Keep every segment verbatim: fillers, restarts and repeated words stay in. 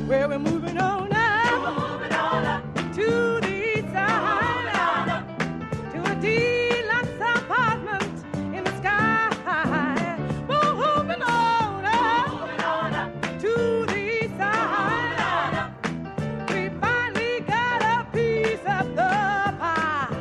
Well, we're moving on up, we're moving on up to the east side, to a deluxe apartment in the sky. We're moving on up, moving on up to the east side. We finally got a piece of the pie.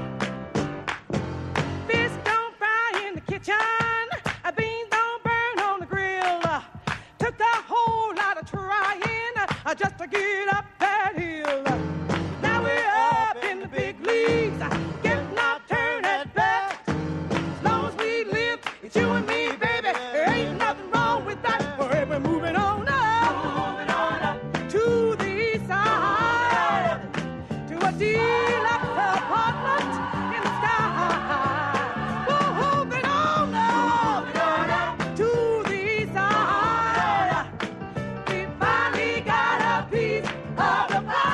Fish don't fry in the kitchen, beans don't burn on the grill. Took a whole lot of trying just to get up that hill. Now we're up in the big leagues, getting our turn at bat. As long as we live, it's you and me, baby. There ain't nothing wrong with that. We're moving on up, moving on up to the east side, to a deluxe apartment in the sky. We're moving on up, moving on up to the east side. We finally got a piece of the pie.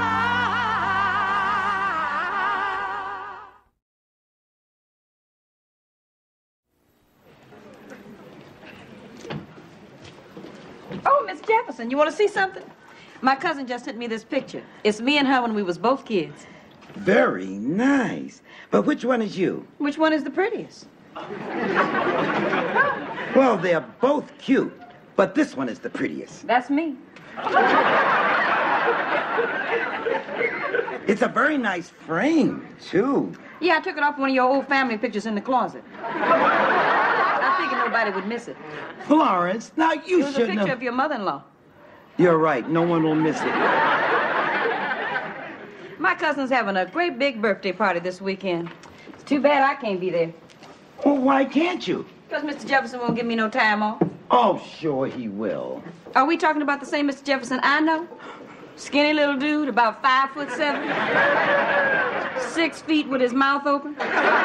Oh, Miss Jefferson, you want to see something? My cousin just sent me this picture. It's me and her when we was both kids. Very nice. But which one is you? Which one is the prettiest? Well, they're both cute, but this one is the prettiest. That's me. It's a very nice frame, too. Yeah, I took it off one of your old family pictures in the closet. I figured nobody would miss it. Florence, now you It was a shouldn't picture have... of your mother-in-law. You're right. No one will miss it. My cousin's having a great big birthday party this weekend. It's too bad I can't be there. Well, why can't you? Because Mister Jefferson won't give me no time off. Oh, sure he will. Are we talking about the same Mister Jefferson I know? Skinny little dude, about five foot seven. Six feet with his mouth open.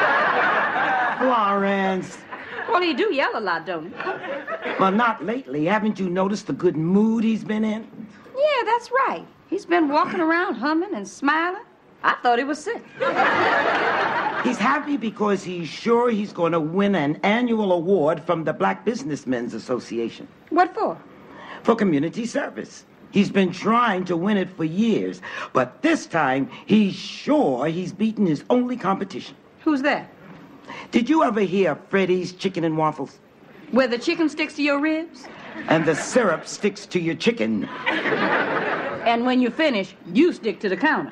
Florence. Well, he do yell a lot, don't he? Well, not lately. Haven't you noticed the good mood he's been in? Yeah, that's right. He's been walking around humming and smiling. I thought he was sick. He's happy because he's sure he's going to win an annual award from the Black Businessmen's Association. What for? For community service. He's been trying to win it for years, but this time he's sure he's beaten his only competition. Who's that? Did you ever hear Freddy's Chicken and Waffles? Where the chicken sticks to your ribs? And the syrup sticks to your chicken. And when you finish, you stick to the counter.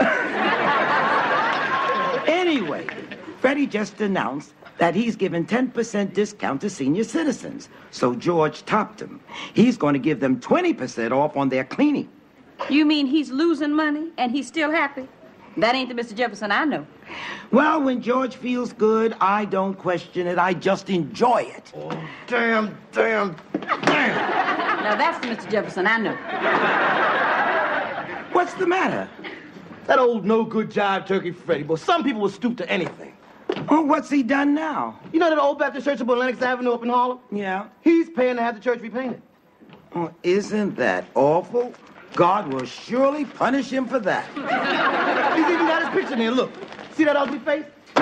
Anyway, Freddie just announced that he's given ten percent discount to senior citizens. So George topped him. He's going to give them twenty percent off on their cleaning. You mean he's losing money and he's still happy? That ain't the Mister Jefferson I know. Well, when George feels good, I don't question it. I just enjoy it. Oh, damn, damn, damn. Now that's the Mister Jefferson I know. What's the matter? That old no-good jive turkey Freddie, but some people will stoop to anything. Oh, what's he done now? You know that old Baptist church up on Lenox Avenue up in Harlem? Yeah. He's paying to have the church repainted. Oh, isn't that awful? God will surely punish him for that. He's even got his picture there. Look. See that ugly face?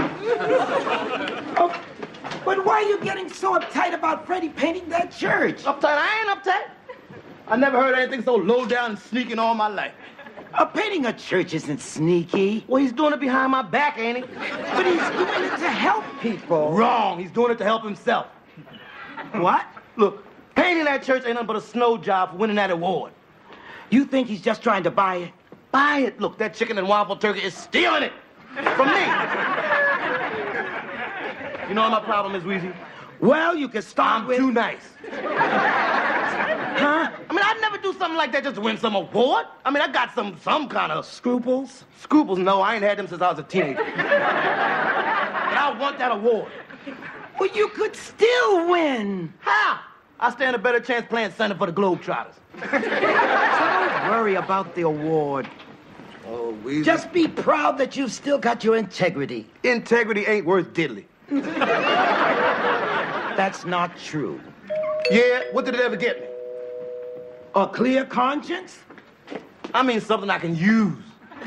Oh, but why are you getting so uptight about Freddie painting that church? Uptight? I ain't uptight. I never heard anything so low down and sneaking all my life. Uh, painting a church isn't sneaky. Well, he's doing it behind my back, ain't he? But he's doing it to help people. Wrong. He's doing it to help himself. What? Look, painting that church ain't nothing but a snow job for winning that award. You think he's just trying to buy it? Buy it. Look, that chicken and waffle turkey is stealing it from me. You know what my problem is, Weezy? Well, you can start I'm with... too nice. Huh? I mean, I'd never do something like that just to win some award. I mean, I got some some kind of... Scruples? Scruples? No, I ain't had them since I was a teenager. But I want that award. Well, you could still win. How? I stand a better chance playing center for the Globetrotters. Don't worry about the award. Oh, Weezy. Just be proud that you've still got your integrity. Integrity ain't worth diddly. That's not true. Yeah? What did it ever get me? A clear conscience? I mean something I can use.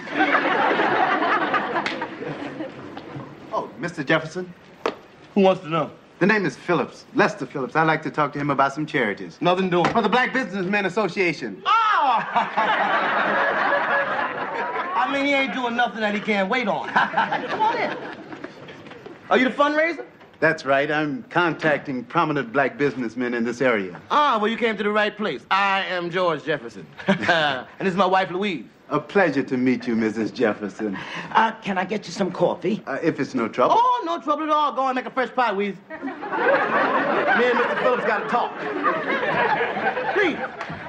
Oh, Mister Jefferson? Who wants to know? The name is Phillips, Lester Phillips. I'd like to talk to him about some charities. Nothing doing. For the Black Businessmen Association. Oh, I mean, he ain't doing nothing that he can't wait on. Come on in. Are you the fundraiser? That's right. I'm contacting prominent black businessmen in this area. Ah, well, you came to the right place. I am George Jefferson. And this is my wife, Louise. A pleasure to meet you, Missus Jefferson. Uh, can I get you some coffee? Uh, if it's no trouble. Oh, no trouble at all. Go and make a fresh pie, Weeze. Me and Mister Phillips got to talk. Please.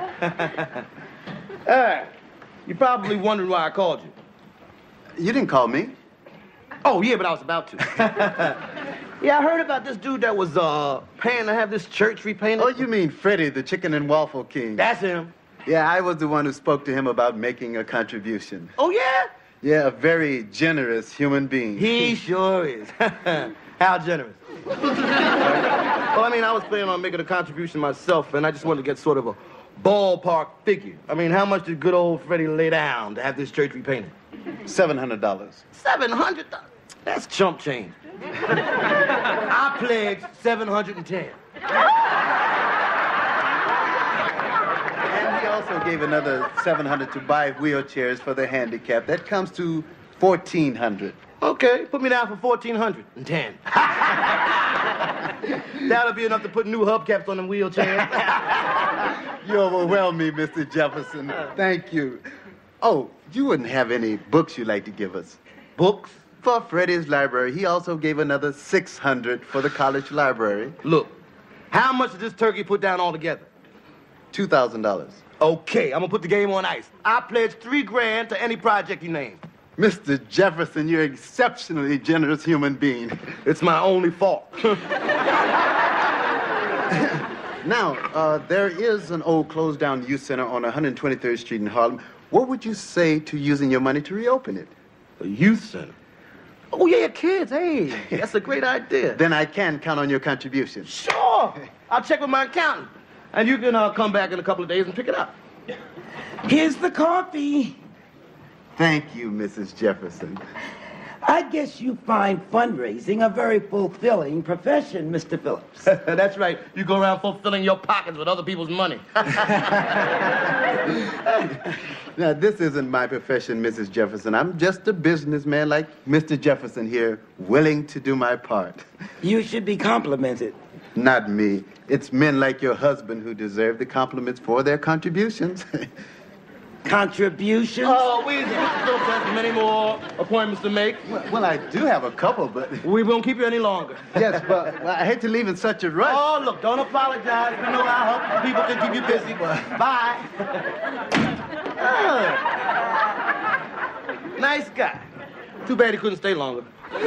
uh, you're probably wondering why I called you. You didn't call me. Oh, yeah, but I was about to. Yeah, I heard about this dude that was uh, paying to have this church repainted. Oh, you mean Freddie, the chicken and waffle king? That's him. Yeah, I was the one who spoke to him about making a contribution. Oh, yeah? Yeah, a very generous human being. He sure is. How generous. Well, I mean, I was planning on making a contribution myself, and I just wanted to get sort of a ballpark figure. I mean, how much did good old Freddie lay down to have this church repainted? Seven hundred dollars. Seven hundred dollars? That's chump change. I pledged seven hundred and ten. And he also gave another seven hundred to buy wheelchairs for the handicapped. That comes to fourteen hundred. Okay, put me down for fourteen hundred and ten. That'll be enough to put new hubcaps on them wheelchairs. You overwhelm me, Mister Jefferson. Thank you. Oh, you wouldn't have any books you'd like to give us? Books? For Freddie's library, he also gave another six hundred for the college library. Look, how much did this turkey put down altogether? two thousand dollars. Okay, I'm gonna put the game on ice. I pledge three grand to any project you name. Mister Jefferson, you're an exceptionally generous human being. It's my only fault. Now, uh, there is an old closed-down youth center on one hundred twenty-third Street in Harlem. What would you say to using your money to reopen it? A youth center? Oh, yeah, kids. Hey, that's a great idea. Then I can count on your contribution. Sure. I'll check with my accountant. And you can uh, come back in a couple of days and pick it up. Here's the coffee. Thank you, Missus Jefferson. I guess you find fundraising a very fulfilling profession, Mister Phillips. That's right. You go around fulfilling your pockets with other people's money. Now, this isn't my profession, Missus Jefferson. I'm just a businessman like Mister Jefferson here, willing to do my part. You should be complimented. Not me. It's men like your husband who deserve the compliments for their contributions. Contributions? Oh, we still have many more appointments to make. Well, well, I do have a couple, but... We won't keep you any longer. Yes, but well, I hate to leave in such a rush. Oh, look, don't apologize. We know how help people can keep you busy. Bye. Oh. Nice guy. Too bad he couldn't stay longer.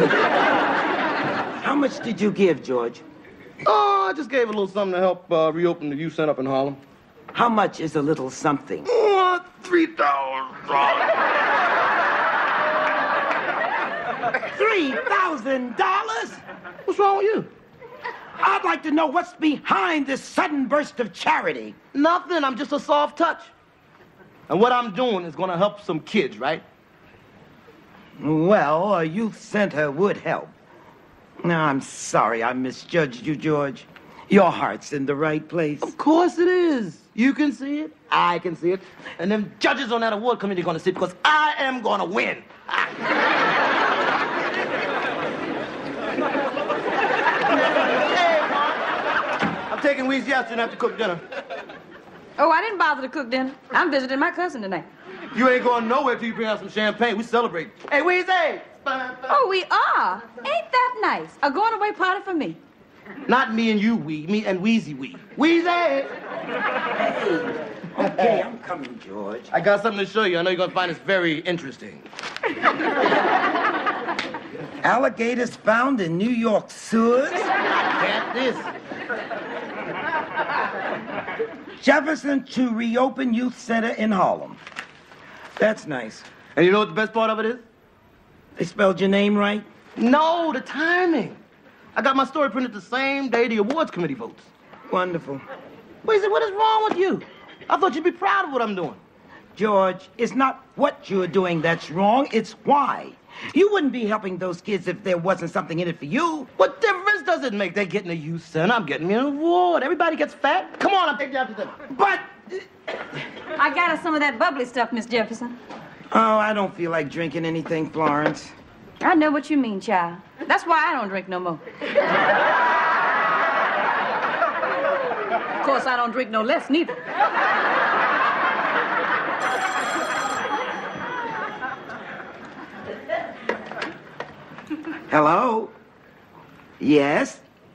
How much did you give, George? Oh, I just gave a little something to help uh, reopen the youth center up in Harlem. How much is a little something? Oh, three thousand dollars. Three thousand dollars? What's wrong with you? I'd like to know what's behind this sudden burst of charity. Nothing. I'm just a soft touch. And what I'm doing is going to help some kids, right? Well, a youth center would help. No, I'm sorry I misjudged you, George. Your heart's in the right place. Of course it is. You can see it. I can see it. And them judges on that award committee are going to see it because I am going to win. Hey, Mom. I'm taking Weezy out. You don't have to cook dinner. Oh, I didn't bother to cook dinner. I'm visiting my cousin tonight. You ain't going nowhere till you bring out some champagne. We celebrate. Hey, Weezy. Oh, we are? Ain't that nice? A going-away party for me. Not me and you, Wee. Me and Wheezy Wee. Wheezy! Hey. Okay, I'm coming, George. I got something to show you. I know you're going to find this very interesting. Alligators found in New York sewers? Get this. Jefferson to reopen youth center in Harlem. That's nice. And you know what the best part of it is? They spelled your name right? No, the timing. I got my story printed the same day the awards committee votes. Wonderful. Weezy, what is wrong with you? I thought you'd be proud of what I'm doing. George, it's not what you're doing that's wrong, it's why. You wouldn't be helping those kids if there wasn't something in it for you. What difference does it make? They're getting a youth center. I'm getting me an award. Everybody gets fat. Come on, I'm taking you out to dinner. But I got us some of that bubbly stuff, Miss Jefferson. Oh, I don't feel like drinking anything, Florence. I know what you mean, child. That's why I don't drink no more. Of course, I don't drink no less, neither. Hello? Yes?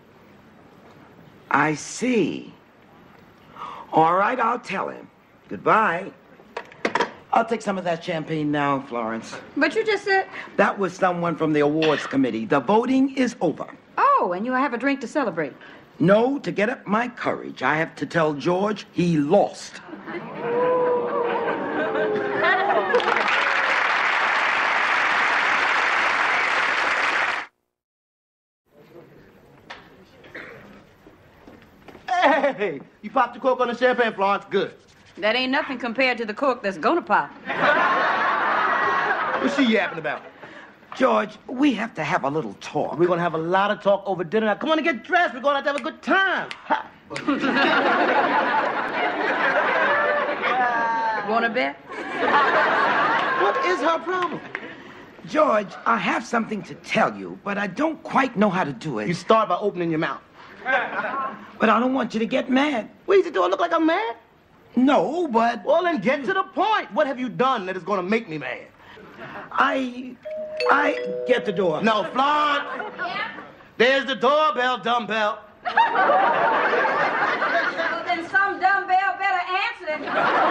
I see. All right, I'll tell him. Goodbye. I'll take some of that champagne now, Florence. But you just said... That was someone from the awards committee. The voting is over. Oh, and you'll have a drink to celebrate. No, to get up my courage, I have to tell George he lost. Hey, you popped the cork on the champagne, Florence. Good. That ain't nothing compared to the cork that's gonna pop. What's she yapping about? George, we have to have a little talk. We're gonna have a lot of talk over dinner. Now, come on and get dressed. We're gonna have to have a good time. Ha. Wanna bet? What is her problem? George, I have something to tell you, but I don't quite know how to do it. You start by opening your mouth. But I don't want you to get mad. What is it, do I look like I'm mad? No, but... Well, then get to the point. What have you done that is gonna make me mad? I... I... Get the door. No, Florence. Yeah? There's the doorbell, dumbbell. Well, then some dumbbell better answer it.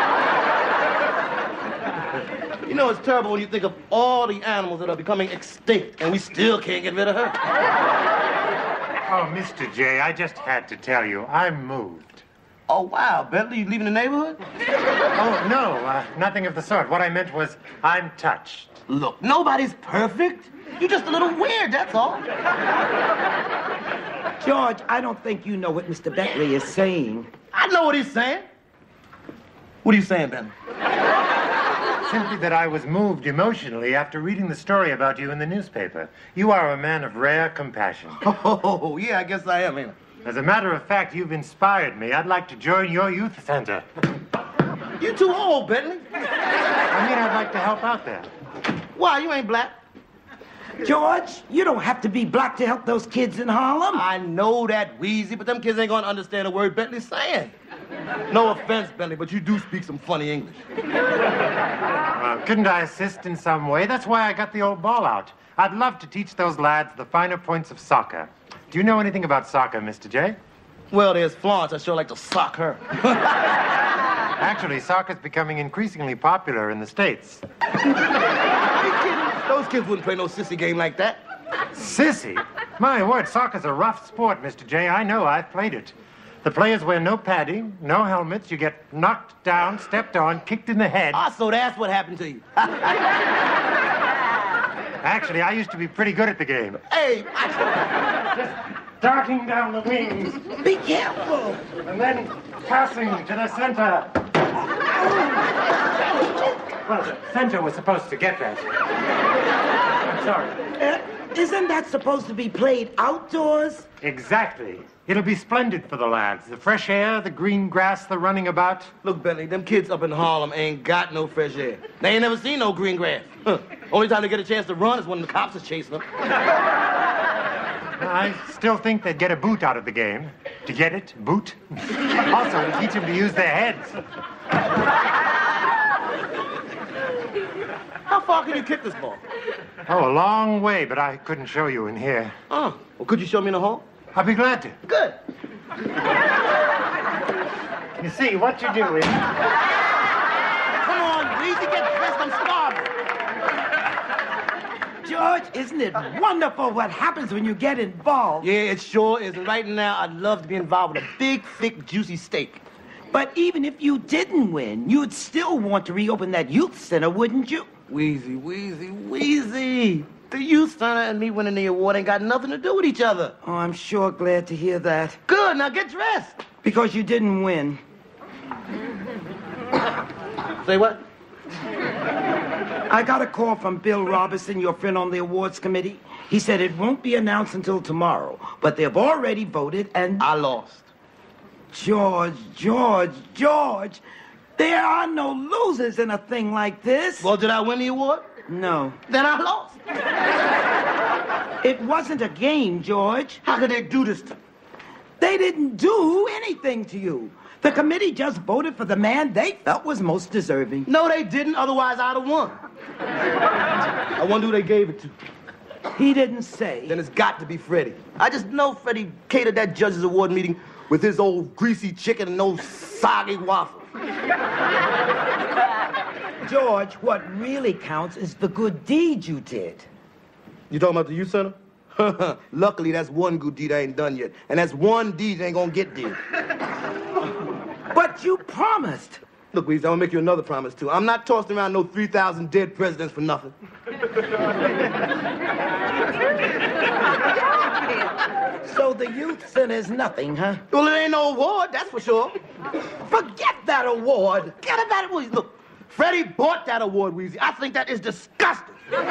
You know, it's terrible when you think of all the animals that are becoming extinct, and we still can't get rid of her. Oh, Mister J, I just had to tell you, I'm moved. Oh, wow. Bentley, you leaving the neighborhood? Oh, no, uh, nothing of the sort. What I meant was, I'm touched. Look, nobody's perfect. You're just a little weird, that's all. George, I don't think you know what Mister Bentley is saying. I know what he's saying. What are you saying, Bentley? Simply that I was moved emotionally after reading the story about you in the newspaper. You are a man of rare compassion. Oh, yeah, I guess I am, ain't I? As a matter of fact, you've inspired me. I'd like to join your youth center. You too old, Bentley. I mean, I'd like to help out there. Why, you ain't black? George, you don't have to be black to help those kids in Harlem. I know that, Wheezy, but them kids ain't gonna understand a word Bentley's saying. No offense, Bentley, but you do speak some funny English. Uh, couldn't I assist in some way? That's why I got the old ball out. I'd love to teach those lads the finer points of soccer. Do you know anything about soccer, Mister J? Well, there's Florence. I sure like to sock her. Actually, soccer's becoming increasingly popular in the States. Are you kidding? Those kids wouldn't play no sissy game like that. Sissy? My word, soccer's a rough sport, Mister J. I know, I've played it. The players wear no padding, no helmets. You get knocked down, stepped on, kicked in the head. Ah, so that's what happened to you. Actually, I used to be pretty good at the game. Hey, I... Just darting down the wings. Be careful. And then passing to the center. Well, the center was supposed to get that. I'm sorry. Uh, isn't that supposed to be played outdoors? Exactly. It'll be splendid for the lads. The fresh air, the green grass, the running about. Look, Bentley, them kids up in Harlem ain't got no fresh air. They ain't never seen no green grass. Huh. Only time they get a chance to run is when the cops is chasing them. I still think they'd get a boot out of the game. To get it, boot. Also, to teach them to use their heads. How far can you kick this ball? Oh, a long way, but I couldn't show you in here. Oh, well, could you show me in the hall? I'll be glad to. Good. You see, what you do is... Come on, Weezy, get dressed. I'm starving. George, isn't it wonderful what happens when you get involved? Yeah, it sure is. And right now, I'd love to be involved with a big, thick, juicy steak. But even if you didn't win, you'd still want to reopen that youth center, wouldn't you? Wheezy, Wheezy, Wheezy. The youth center and me winning the award ain't got nothing to do with each other. Oh, I'm sure glad to hear that. Good, now get dressed. Because you didn't win. Say what? I got a call from Bill Robertson, your friend on the awards committee. He said it won't be announced until tomorrow, but they've already voted and... I lost. George, George, George, There are no losers in a thing like this. Well, did I win the award? No. Then I lost. It wasn't a game, George. How could they do this to me? They didn't do anything to you. The committee just voted for the man they felt was most deserving. No, they didn't. Otherwise, I'd have won. I wonder who they gave it to. He didn't say. Then it's got to be Freddie. I just know Freddie catered that judges award meeting with his old greasy chicken and those soggy waffles. George, what really counts is the good deed you did. You talking about the youth center? Luckily, that's one good deed I ain't done yet. And that's one deed that ain't gonna get did. But you promised. Look, Weezy, I'm gonna make you another promise, too. I'm not tossing around no three thousand dead presidents for nothing. So the youth center's nothing, huh? Well, it ain't no award, that's for sure. Forget that award. Forget about it, Weezy. Look, Freddie bought that award, Weezy. I think that is disgusting.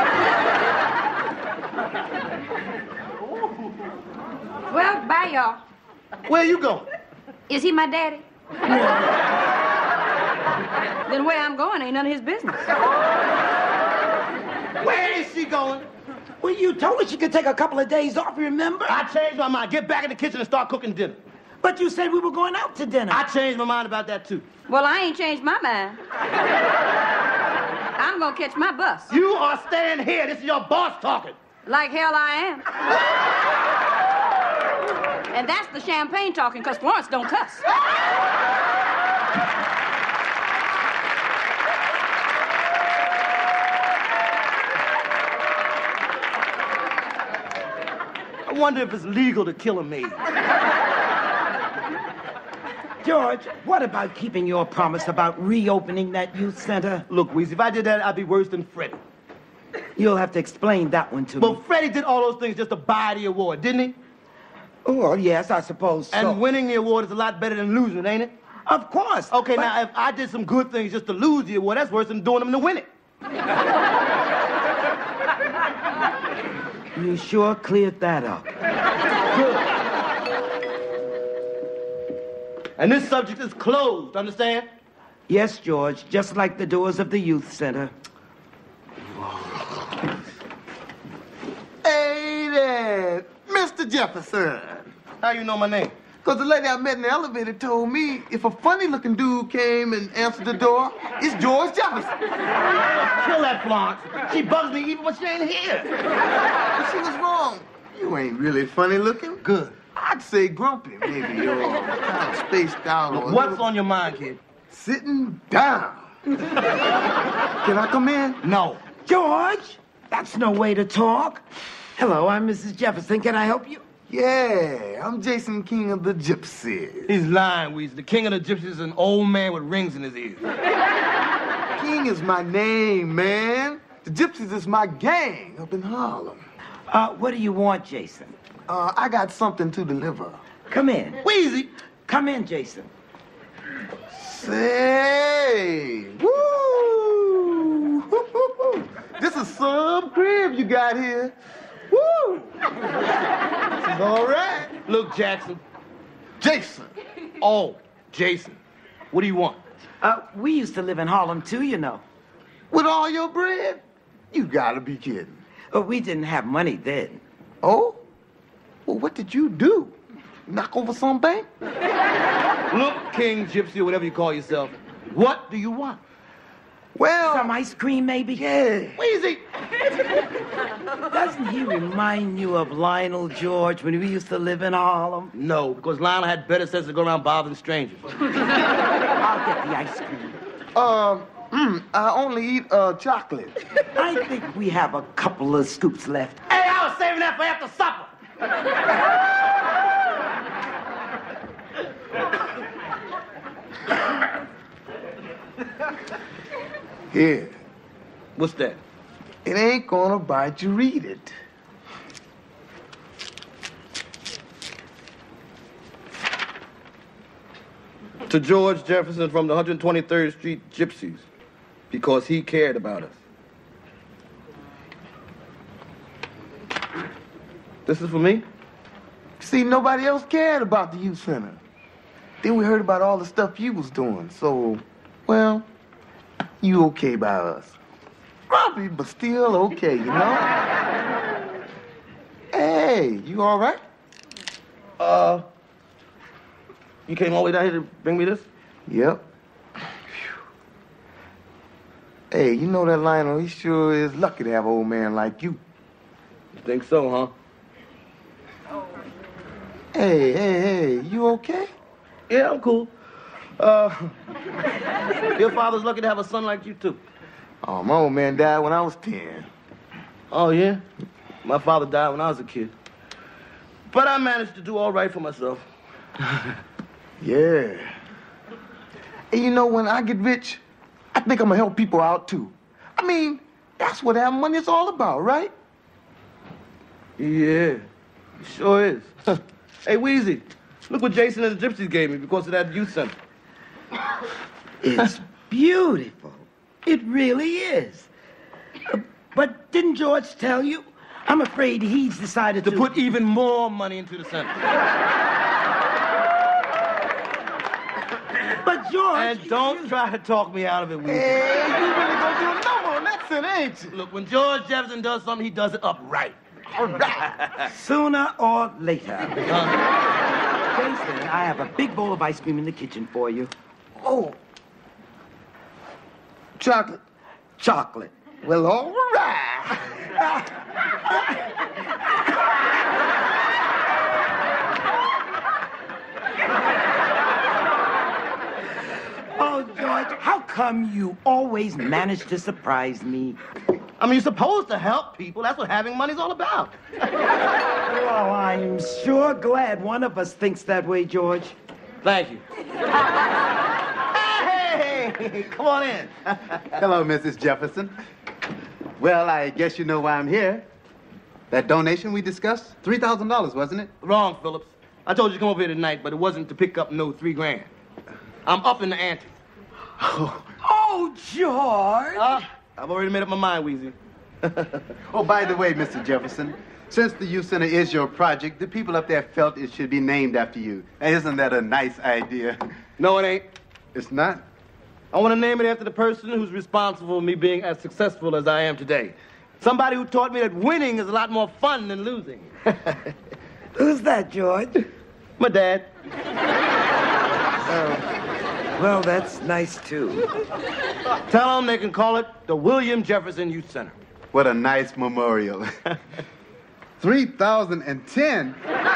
Well, bye, y'all. Where you going? Is he my daddy? Then where I'm going ain't none of his business. Where is she going? Well, you told her she could take a couple of days off, remember? I changed my mind. Get back in the kitchen and start cooking dinner. But you said we were going out to dinner. I changed my mind about that, too. Well, I ain't changed my mind. I'm gonna catch my bus. You are staying here. This is your boss talking. Like hell I am. And that's the champagne talking, because Florence don't cuss. I wonder if it's legal to kill a maid. George, what about keeping your promise about reopening that youth center? Look, Weezy, if I did that, I'd be worse than Freddie. You'll have to explain that one to Well, me. Freddie did all those things just to buy the award, didn't he? Oh, well, yes, I suppose so. And winning the award is a lot better than losing it, ain't it? Of course. Okay, but- now, if I did some good things just to lose the award, that's worse than doing them to win it. You sure cleared that up. Good. And this subject is closed, understand? Yes, George, just like the doors of the youth center. Hey there, Mister Jefferson. How you know my name? Because the lady I met in the elevator told me if a funny-looking dude came and answered the door, it's George Jefferson. Kill that Florence. She bugs me even when she ain't here. But she was wrong. You ain't really funny-looking. Good. I'd say grumpy, maybe, or kind of spaced out. Or a What's little- on your mind, kid? Sitting down. Can I come in? No. George, that's no way to talk. Hello, I'm Missus Jefferson. Can I help you? Yeah, I'm Jason King of the Gypsies. He's lying, Weezy. The king of the gypsies is an old man with rings in his ears. King is my name, man. The Gypsies is my gang up in Harlem. Uh, what do you want, Jason? Uh, I got something to deliver. Come in. Weezy. Come in, Jason. Say, woo! This is some crib you got here. Woo! This is all right. Look, Jackson. Jason. Oh, Jason. What do you want? Uh, we used to live in Harlem, too, you know. With all your bread? You gotta be kidding. But we didn't have money then. Oh? Well, what did you do? Knock over some bank? Look, King Gypsy, or whatever you call yourself. What do you want? Well, Some ice cream, maybe? yeah. Weezy. Doesn't he remind you of Lionel George when we used to live in Harlem? No, because Lionel had better sense to go around bothering strangers. I'll get the ice cream. Uh, mm, I only eat uh, chocolate. I think we have a couple of scoops left. Hey, I was saving that for after supper. Here. What's that? It ain't gonna bite you. Read it. To George Jefferson from the one hundred twenty-third Street Gypsies, because he cared about us. This is for me? See, nobody else cared about the youth center. Then we heard about all the stuff you was doing, so, well, You okay by us. Grumpy, but still okay, you know? Hey, you all right? Uh, you came all the way down here to bring me this? Yep. Hey, you know that Lionel, he sure is lucky to have an old man like you. You think so, huh? Hey, hey, hey, you okay? Yeah, I'm cool. Uh, your father's lucky to have a son like you, too. Oh, my old man died when I was ten. Oh, yeah? My father died when I was a kid. But I managed to do all right for myself. Yeah. And you know, when I get rich, I think I'm gonna help people out, too. I mean, that's what having money is all about, right? Yeah, it sure is. Hey, Weezy, look what Jason and the Gypsies gave me because of that youth center. It's beautiful. It really is. Uh, but didn't George tell you? I'm afraid he's decided To to... put even more money into the center. But George... And don't try to talk me out of it, Weezy. Hey, you really gonna do a number on that center, ain't you? Look, when George Jefferson does something, he does it upright. All right. Sooner or later. Jason, I have a big bowl of ice cream in the kitchen for you. Oh. Chocolate. Chocolate. Well, all right. Oh, George, how come you always manage to surprise me? I mean, you're supposed to help people. That's what having money's all about. Well, I'm sure glad one of us thinks that way, George. Thank you. Hey, come on in. Hello, Missus Jefferson. Well, I guess you know why I'm here. That donation we discussed, three thousand dollars, wasn't it? Wrong, Phillips. I told you to come over here tonight, but it wasn't to pick up no three grand. I'm up in the ante. Oh, George! Uh, I've already made up my mind, Weezy. Oh, by the way, Mister Jefferson, since the youth center is your project, the people up there felt it should be named after you. Isn't that a nice idea? No, it ain't. It's not? I want to name it after the person who's responsible for me being as successful as I am today. Somebody who taught me that winning is a lot more fun than losing. Who's that, George? My dad. Oh, well, that's nice, too. Tell them they can call it the William Jefferson Youth Center. What a nice memorial. three thousand ten?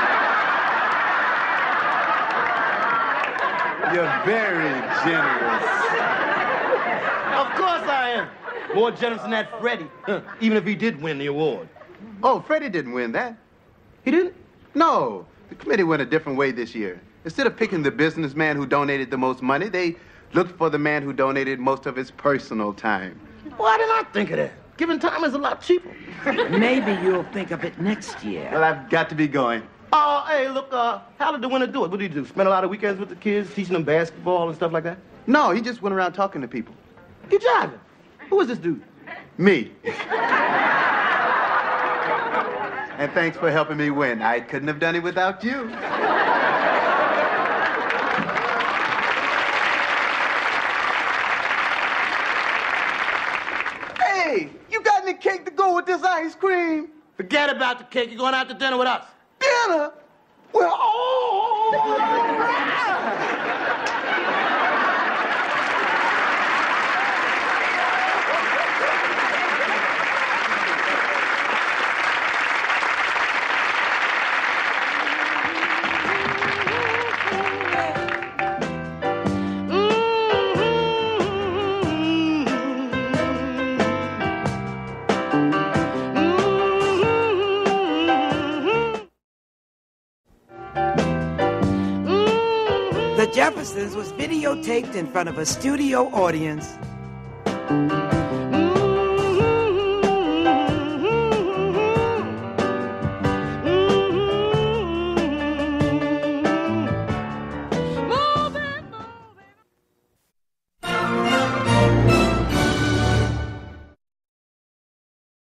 You're very generous. Of course I am. More generous than that Freddie, even if he did win the award. Oh, Freddie didn't win that. He didn't? No, the committee went a different way this year. Instead of picking the businessman who donated the most money, they looked for the man who donated most of his personal time. Why didn't I think of that? Giving time is a lot cheaper. Maybe you'll think of it next year. Well, I've got to be going. Oh, hey, look, uh, how did the winner do it? What did he do? Spend a lot of weekends with the kids, teaching them basketball and stuff like that? No, he just went around talking to people. You jiving? Who is this dude? Me. And thanks for helping me win. I couldn't have done it without you. Hey, you got any cake to go with this ice cream? Forget about the cake. You're going out to dinner with us. Dinner? Well, all right. The Jeffersons was videotaped in front of a studio audience.